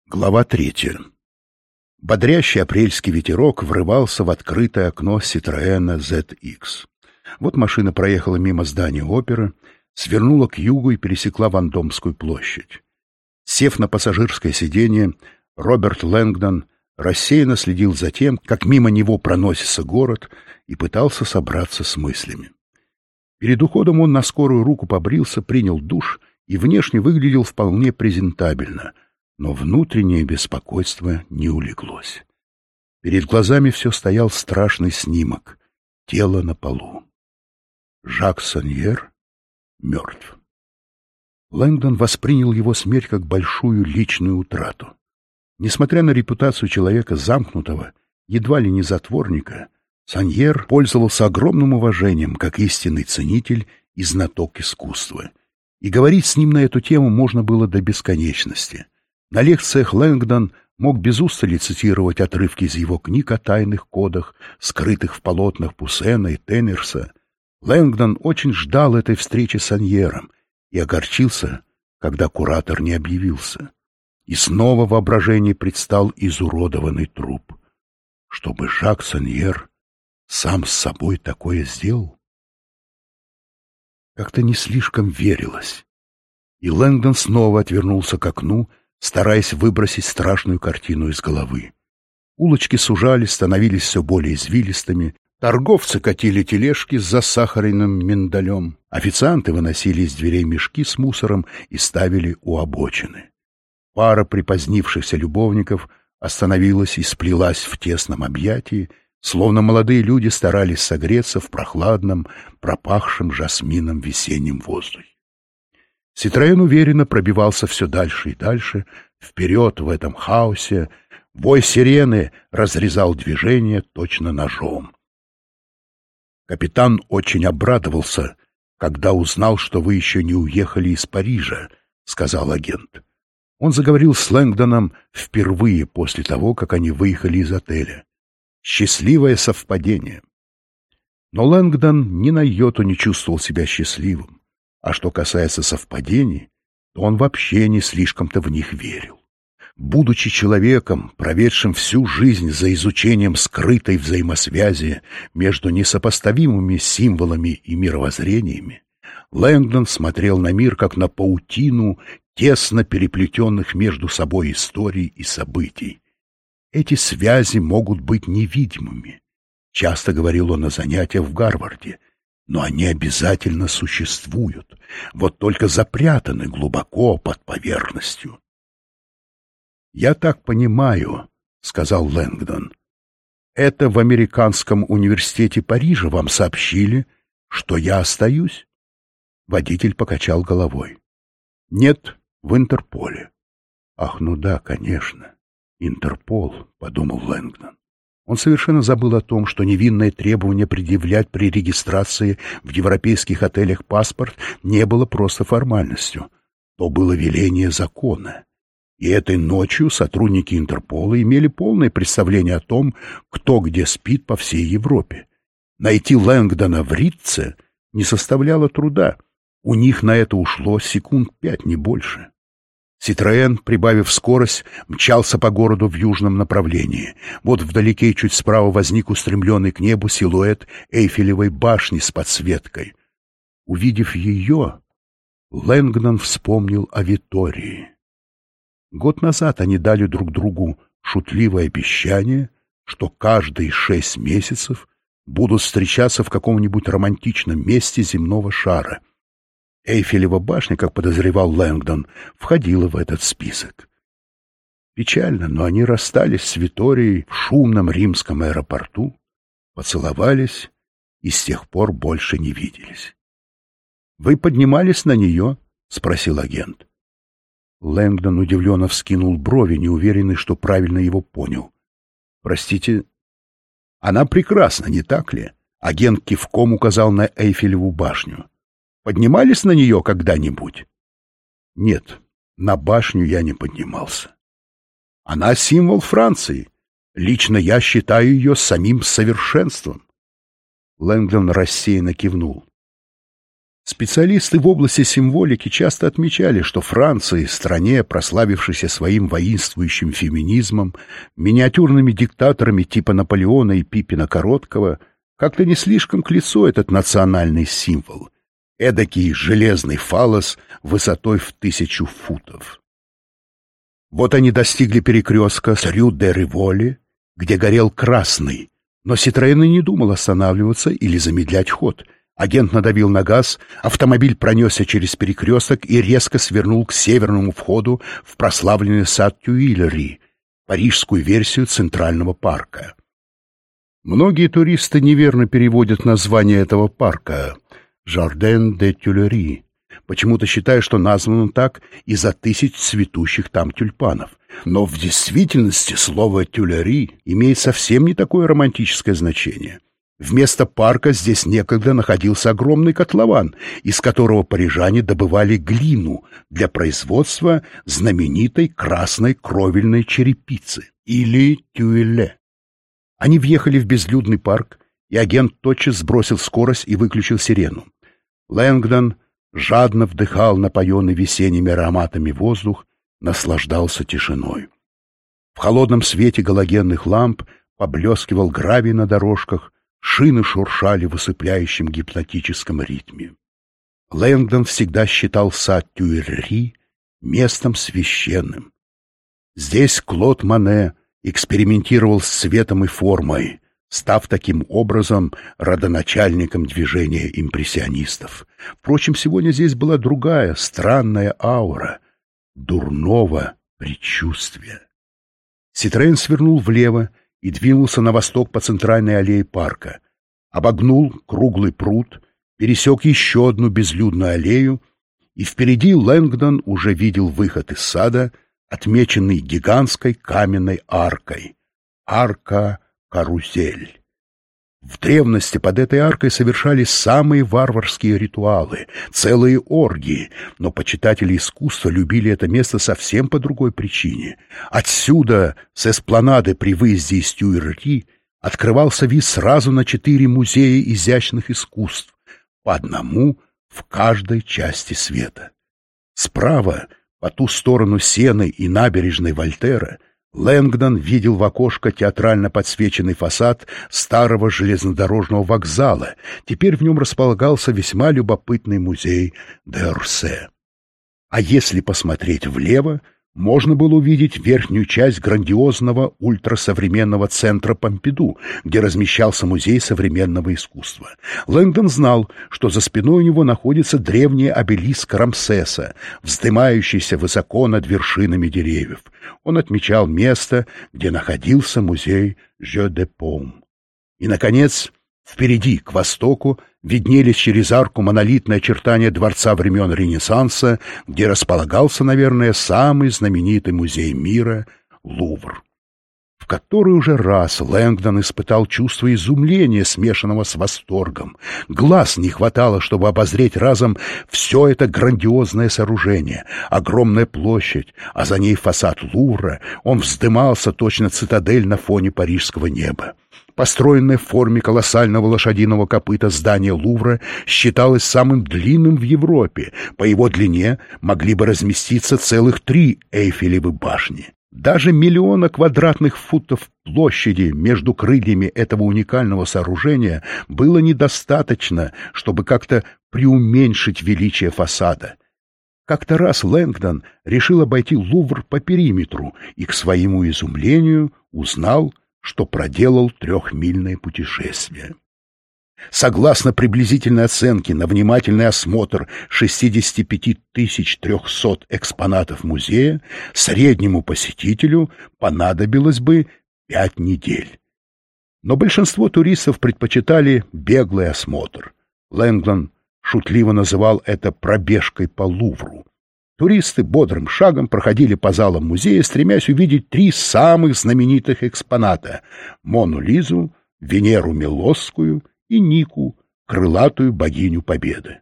Глава 3. Бодрящий апрельский ветерок врывался в открытое окно Citroёна ZX. Вот машина проехала мимо здания оперы, свернула к югу и пересекла Вандомскую площадь. Сев на пассажирское сиденье, Роберт Лэнгдон рассеянно следил за тем, как мимо него проносится город, и пытался собраться с мыслями. Перед уходом он на скорую руку побрился, принял душ и внешне выглядел вполне презентабельно, но внутреннее беспокойство не улеглось. Перед глазами все стоял страшный снимок — тело на полу. Жак Саньер мертв. Лэнгдон воспринял его смерть как большую личную утрату. Несмотря на репутацию человека замкнутого, едва ли не затворника, Саньер пользовался огромным уважением как истинный ценитель и знаток искусства. И говорить с ним на эту тему можно было до бесконечности. На лекциях Лэнгдон мог без устали цитировать отрывки из его книг о тайных кодах, скрытых в полотнах Пуссена и Теннерса. Лэнгдон очень ждал этой встречи с Саньером и огорчился, когда куратор не объявился. И снова в воображении предстал изуродованный труп. Чтобы Жак Саньер сам с собой такое сделал? Как-то не слишком верилось. И Лэнгдон снова отвернулся к окну, стараясь выбросить страшную картину из головы. Улочки сужались, становились все более извилистыми, торговцы катили тележки с засахаренным миндалем, официанты выносили из дверей мешки с мусором и ставили у обочины. Пара припозднившихся любовников остановилась и сплелась в тесном объятии, словно молодые люди старались согреться в прохладном, пропахшем жасмином весеннем воздухе. Citroёn уверенно пробивался все дальше и дальше, вперед в этом хаосе. Вой сирены разрезал движение точно ножом. «Капитан очень обрадовался, когда узнал, что вы еще не уехали из Парижа», — сказал агент. Он заговорил с Лэнгдоном впервые после того, как они выехали из отеля. Счастливое совпадение. Но Лэнгдон ни на йоту не чувствовал себя счастливым. А что касается совпадений, то он вообще не слишком-то в них верил. Будучи человеком, проведшим всю жизнь за изучением скрытой взаимосвязи между несопоставимыми символами и мировоззрениями, Лэнгдон смотрел на мир как на паутину тесно переплетенных между собой историй и событий. Эти связи могут быть невидимыми, часто говорил он на занятиях в Гарварде, но они обязательно существуют, вот только запрятаны глубоко под поверхностью. «Я так понимаю», — сказал Лэнгдон, — «это в Американском университете Парижа вам сообщили, что я остаюсь?» Водитель покачал головой. «Нет, в Интерполе». «Ах, ну да, конечно, Интерпол», — подумал Лэнгдон. Он совершенно забыл о том, что невинное требование предъявлять при регистрации в европейских отелях паспорт не было просто формальностью. То было веление закона. И этой ночью сотрудники Интерпола имели полное представление о том, кто где спит по всей Европе. Найти Лэнгдона в Ритце не составляло труда. У них на это ушло секунд 5, не больше. Citroёn, прибавив скорость, мчался по городу в южном направлении. Вот вдалеке, чуть справа, возник устремленный к небу силуэт Эйфелевой башни с подсветкой. Увидев ее, Лэнгдон вспомнил о Витории. Год назад они дали друг другу шутливое обещание, что каждые 6 месяцев будут встречаться в каком-нибудь романтичном месте земного шара. Эйфелева башня, как подозревал Лэнгдон, входила в этот список. Печально, но они расстались с Виторией в шумном римском аэропорту, поцеловались и с тех пор больше не виделись. «Вы поднимались на нее?» — спросил агент. Лэнгдон удивленно вскинул брови, неуверенный, что правильно его понял. «Простите, она прекрасна, не так ли?» Агент кивком указал на Эйфелеву башню. Поднимались на нее когда-нибудь? Нет, на башню я не поднимался. Она символ Франции. Лично я считаю ее самим совершенством. Лэнгдон рассеянно кивнул. Специалисты в области символики часто отмечали, что Франции, стране, прославившейся своим воинствующим феминизмом, миниатюрными диктаторами типа Наполеона и Пипина Короткого, как-то не слишком к лицу этот национальный символ. Эдакий железный фаллос высотой в 1000 футов. Вот они достигли перекрестка с Рю-де-Риволи, где горел красный, но Ситроен и не думал останавливаться или замедлять ход. Агент надавил на газ, автомобиль пронесся через перекресток и резко свернул к северному входу в прославленный сад Тюильри, парижскую версию Центрального парка. Многие туристы неверно переводят название этого парка «Жарден де Тюильри», почему-то считая, что назван он так из-за тысяч цветущих там тюльпанов. Но в действительности слово «Тюильри» имеет совсем не такое романтическое значение. Вместо парка здесь некогда находился огромный котлован, из которого парижане добывали глину для производства знаменитой красной кровельной черепицы, или тюэле. Они въехали в безлюдный парк, и агент тотчас сбросил скорость и выключил сирену. Лэнгдон жадно вдыхал напоенный весенними ароматами воздух, наслаждался тишиной. В холодном свете галогенных ламп поблескивал гравий на дорожках, шины шуршали в усыпляющем гипнотическом ритме. Лэнгдон всегда считал сад Тюильри местом священным. Здесь Клод Моне экспериментировал с цветом и формой, став таким образом родоначальником движения импрессионистов. Впрочем, сегодня здесь была другая, странная аура дурного предчувствия. Ситроен свернул влево и двинулся на восток по центральной аллее парка, обогнул круглый пруд, пересек еще одну безлюдную аллею, и впереди Лэнгдон уже видел выход из сада, отмеченный гигантской каменной аркой. Арка-карусель. В древности под этой аркой совершались самые варварские ритуалы, целые оргии, но почитатели искусства любили это место совсем по другой причине. Отсюда, с эспланады при выезде из Тюильри, открывался вид сразу на 4 музея изящных искусств, по одному в каждой части света. Справа, по ту сторону Сены и набережной Вольтера, Лэнгдон видел в окошко театрально подсвеченный фасад старого железнодорожного вокзала. Теперь в нем располагался весьма любопытный музей д'Орсе. А если посмотреть влево, можно было увидеть верхнюю часть грандиозного ультрасовременного центра Помпиду, где размещался музей современного искусства. Лэнгдон знал, что за спиной у него находится древний обелиск Рамсеса, вздымающийся высоко над вершинами деревьев. Он отмечал место, где находился музей Jeux de Paume. И, наконец, впереди, к востоку, виднелись через арку монолитные очертания дворца времен Ренессанса, где располагался, наверное, самый знаменитый музей мира — Лувр. В который уже раз Лэнгдон испытал чувство изумления, смешанного с восторгом. Глаз не хватало, чтобы обозреть разом все это грандиозное сооружение. Огромная площадь, а за ней фасад Лувра, он вздымался точно цитадель на фоне парижского неба. Построенное в форме колоссального лошадиного копыта здание Лувра считалось самым длинным в Европе. По его длине могли бы разместиться целых 3 Эйфелевы башни. Даже 1 миллиона квадратных футов площади между крыльями этого уникального сооружения было недостаточно, чтобы как-то преуменьшить величие фасада. Как-то раз Лэнгдон решил обойти Лувр по периметру и, к своему изумлению, узнал, что проделал 3-мильное путешествие. Согласно приблизительной оценке на внимательный осмотр 65 300 экспонатов музея, среднему посетителю понадобилось бы 5 недель. Но большинство туристов предпочитали беглый осмотр. Лэнгдон шутливо называл это пробежкой по Лувру. Туристы бодрым шагом проходили по залам музея, стремясь увидеть 3 самых знаменитых экспоната — Мону Лизу, Венеру Милосскую и Нику, крылатую богиню Победы.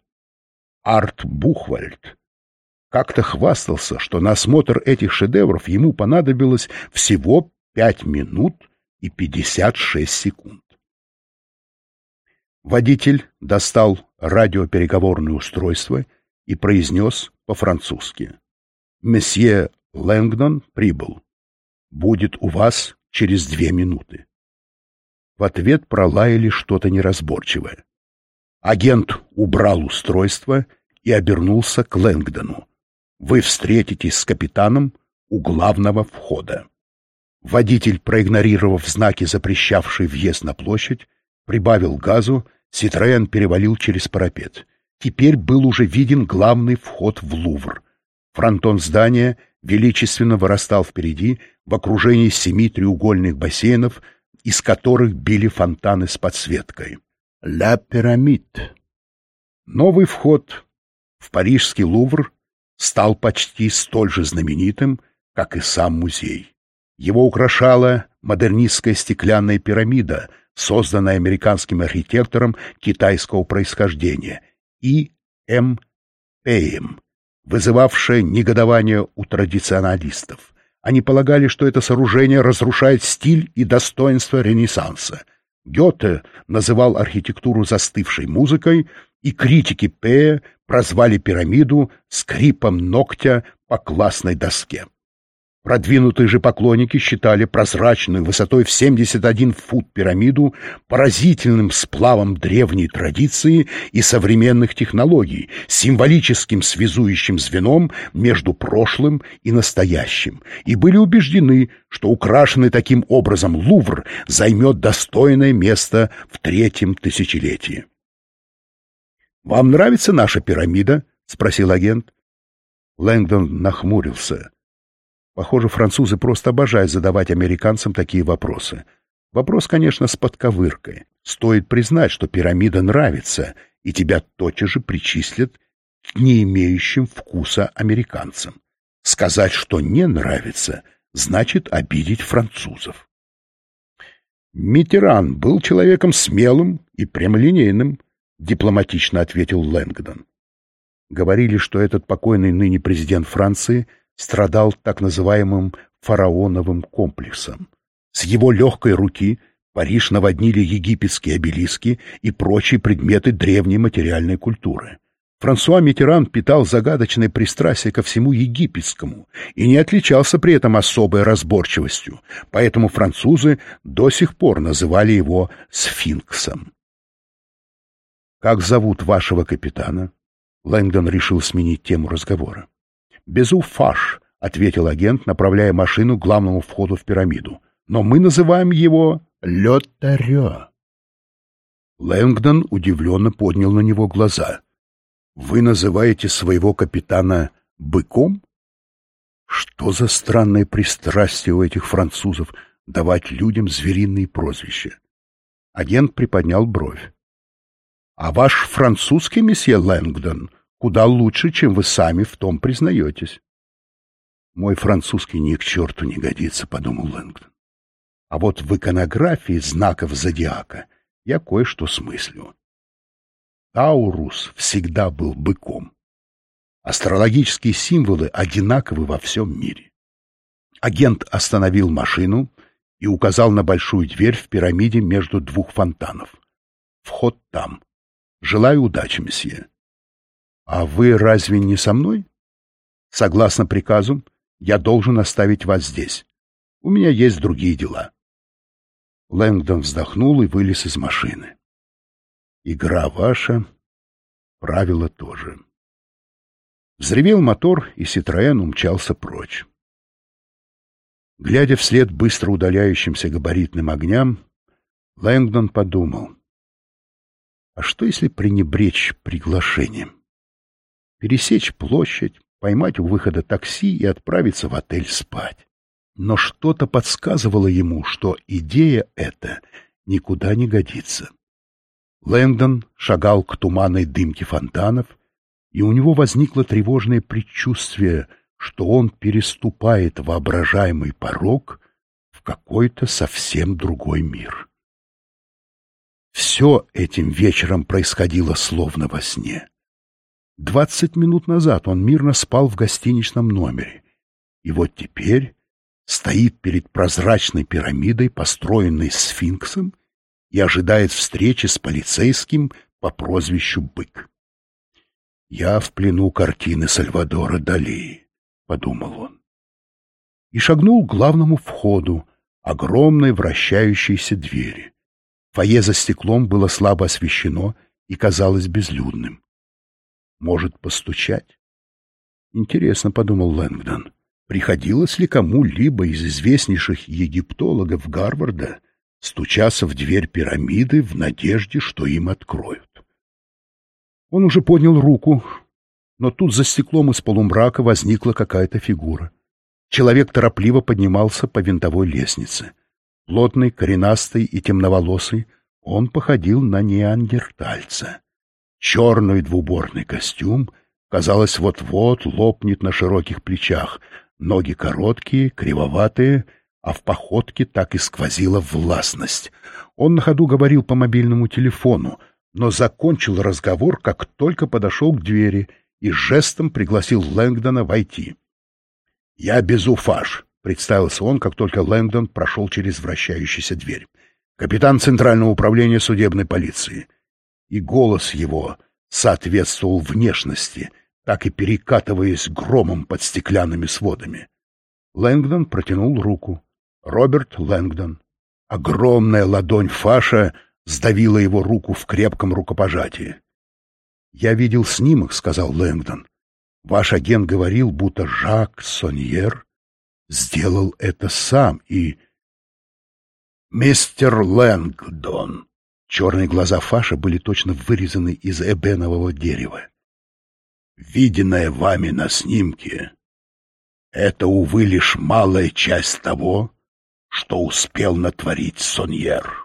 Арт Бухвальд как-то хвастался, что на осмотр этих шедевров ему понадобилось всего 5 минут и 56 секунд. Водитель достал радиопереговорное устройство и произнес по-французски: «Месье Лэнгдон прибыл. Будет у вас через 2 минуты». В ответ пролаяли что-то неразборчивое. Агент убрал устройство и обернулся к Лэнгдону. «Вы встретитесь с капитаном у главного входа». Водитель, проигнорировав знаки, запрещавшие въезд на площадь, прибавил газу, Ситроен перевалил через парапет. Теперь был уже виден главный вход в Лувр. Фронтон здания величественно вырастал впереди в окружении 7 треугольных бассейнов, из которых били фонтаны с подсветкой. «Ла Пирамид». Новый вход в парижский Лувр стал почти столь же знаменитым, как и сам музей. Его украшала модернистская стеклянная пирамида, созданная американским архитектором китайского происхождения И. М. Пэем, вызывавшая негодование у традиционалистов. Они полагали, что это сооружение разрушает стиль и достоинство Ренессанса. Гёте называл архитектуру застывшей музыкой, и критики Пэя прозвали пирамиду скрипом ногтя по классной доске. Продвинутые же поклонники считали прозрачную высотой в 71 фут пирамиду поразительным сплавом древней традиции и современных технологий, символическим связующим звеном между прошлым и настоящим, и были убеждены, что украшенный таким образом Лувр займет достойное место в 3-м тысячелетии. «Вам нравится наша пирамида?» — спросил агент. Лэнгдон нахмурился. Похоже, французы просто обожают задавать американцам такие вопросы. Вопрос, конечно, с подковыркой. Стоит признать, что пирамида нравится, и тебя тотчас же причислят к не имеющим вкуса американцам. Сказать, что не нравится, значит обидеть французов. «Миттеран был человеком смелым и прямолинейным», — дипломатично ответил Лэнгдон. Говорили, что этот покойный ныне президент Франции страдал так называемым фараоновым комплексом. С его легкой руки Париж наводнили египетские обелиски и прочие предметы древней материальной культуры. Франсуа Миттеран питал загадочное пристрастие ко всему египетскому и не отличался при этом особой разборчивостью, поэтому французы до сих пор называли его сфинксом. «Как зовут вашего капитана?» Лэнгдон решил сменить тему разговора. «Безу Фаш», — ответил агент, направляя машину к главному входу в пирамиду. «Но мы называем его Лётарё». Лэнгдон удивленно поднял на него глаза. «Вы называете своего капитана быком? Что за странное пристрастие у этих французов давать людям звериные прозвища?» Агент приподнял бровь. «А ваш французский, месье Лэнгдон, куда лучше, чем вы сами в том признаетесь». «Мой французский ни к черту не годится», — подумал Лэнгдон. «А вот в иконографии знаков зодиака я кое-что смыслю. Таурус всегда был быком. Астрологические символы одинаковы во всем мире». Агент остановил машину и указал на большую дверь в пирамиде между 2 фонтанов. «Вход там. Желаю удачи, месье». «А вы разве не со мной?» «Согласно приказу, я должен оставить вас здесь. У меня есть другие дела». Лэнгдон вздохнул и вылез из машины. «Игра ваша, правила тоже». Взревел мотор, и Ситроен умчался прочь. Глядя вслед быстро удаляющимся габаритным огням, Лэнгдон подумал: а что если пренебречь приглашением? Пересечь площадь, поймать у выхода такси и отправиться в отель спать. Но что-то подсказывало ему, что идея эта никуда не годится. Лэнгдон шагал к туманной дымке фонтанов, и у него возникло тревожное предчувствие, что он переступает воображаемый порог в какой-то совсем другой мир. Все этим вечером происходило словно во сне. 20 минут назад он мирно спал в гостиничном номере, и вот теперь стоит перед прозрачной пирамидой, построенной сфинксом, и ожидает встречи с полицейским по прозвищу Бык. «Я в плену картины Сальвадора Дали», — подумал он. И шагнул к главному входу, огромной вращающейся двери. Фойе за стеклом было слабо освещено и казалось безлюдным. «Может, постучать?» «Интересно», — подумал Лэнгдон, — «приходилось ли кому-либо из известнейших египтологов Гарварда стучаться в дверь пирамиды в надежде, что им откроют?» Он уже поднял руку, но тут за стеклом из полумрака возникла какая-то фигура. Человек торопливо поднимался по винтовой лестнице. Плотный, коренастый и темноволосый, он походил на неандертальца. Черный двуборный костюм, казалось, вот-вот лопнет на широких плечах, ноги короткие, кривоватые, а в походке так и сквозила властность. Он на ходу говорил по мобильному телефону, но закончил разговор, как только подошел к двери и жестом пригласил Лэнгдона войти. «Я Безуфаш», — представился он, как только Лэнгдон прошел через вращающуюся дверь. «Капитан Центрального управления судебной полиции». И голос его соответствовал внешности, так и перекатываясь громом под стеклянными сводами. Лэнгдон протянул руку. Роберт Лэнгдон. Огромная ладонь Фаша сдавила его руку в крепком рукопожатии. «Я видел снимок», — сказал Лэнгдон. «Ваш агент говорил, будто Жак Соньер сделал это сам и...» «Мистер Лэнгдон». Черные глаза Фаша были точно вырезаны из эбенового дерева. «Виденное вами на снимке — это, увы, лишь малая часть того, что успел натворить Соньер».